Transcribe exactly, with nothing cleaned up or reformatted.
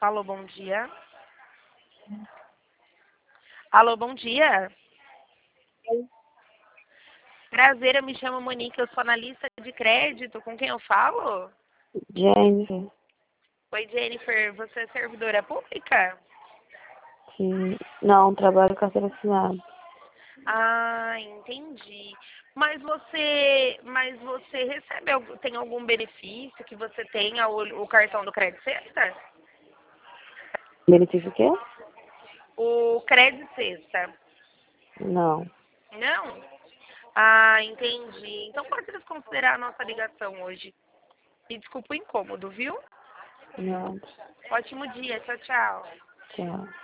Alô, bom dia. Alô, bom dia. Prazer, eu me chamo Monique, eu sou analista de crédito. Com quem eu falo? Jennifer, Oi, Jennifer, você é servidora pública? que não trabalho com carteira assinada. Ah, entendi. Mas você, mas você recebe algum, tem algum benefício que você tenha o, o cartão do Crédito Sexta? Benefício o quê? O Crédito Sexta? Não. Não? Ah, entendi. Então pode desconsiderar a nossa ligação hoje. E desculpa o incômodo, viu? Não. Ótimo dia, tchau, tchau. Tchau.